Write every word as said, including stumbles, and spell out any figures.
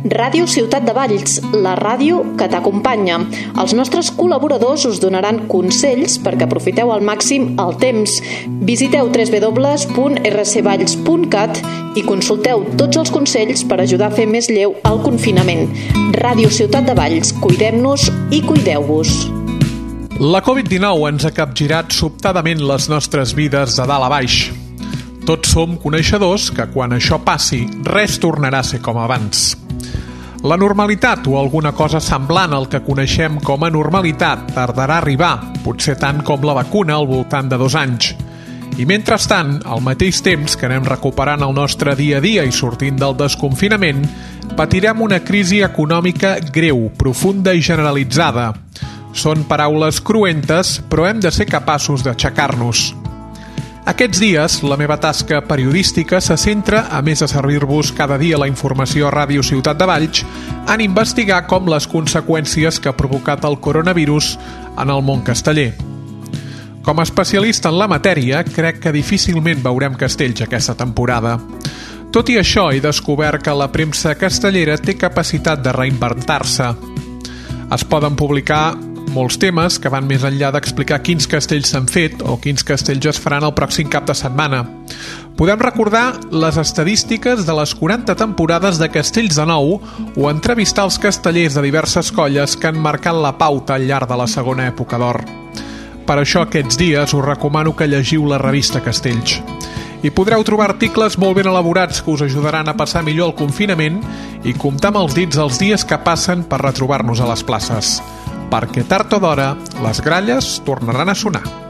Ràdio Ciutat de Valls, la ràdio que t'acompanya. Els nostres col·laboradors us donaran consells perquè aprofiteu al màxim el temps. Visiteu w w w punt r c valls punt cat i consulteu tots els consells per ajudar a fer més lleu el confinament. Ràdio Ciutat de Valls, cuidem-nos i cuideu-vos. La covid dinou ens ha capgirat sobtadament les nostres vides de dalt a baix. Tots som coneixedors que quan això passi, res tornarà a ser com abans. La normalitat o alguna cosa semblant al que coneixem com a normalitat tardarà a arribar, potser tant com la vacuna al voltant de dos anys. I mentrestant, al mateix temps que anem recuperant el nostre dia a dia i sortint del desconfinament, patirem una crisi econòmica greu, profunda i generalitzada. Són paraules cruentes, però hem de ser capaços d'aixecar-nos. Aquests dies, la meva tasca periodística se centra, a més de servir-vos cada dia la informació a Ràdio Ciutat de Valls, en investigar com les conseqüències que ha provocat el coronavirus en el món casteller. Com a especialista en la matèria, crec que difícilment veurem castells aquesta temporada. Tot i això, he descobert que la premsa castellera té capacitat de reinventar-se. Es poden publicar molts temes que van més enllà d'explicar quins castells s'han fet o quins castells es faran el pròxim cap de setmana. Podem recordar les estadístiques de les quaranta temporades de Castells de Nou o entrevistar els castellers de diverses colles que han marcat la pauta al llarg de la segona època d'or. Per això aquests dies us recomano que llegiu la revista Castells. Hi podreu trobar articles molt ben elaborats que us ajudaran a passar millor el confinament i comptar amb els dits els dies que passen per retrobar-nos a les places. Perquè tard o d'hora les gralles tornaran a sonar.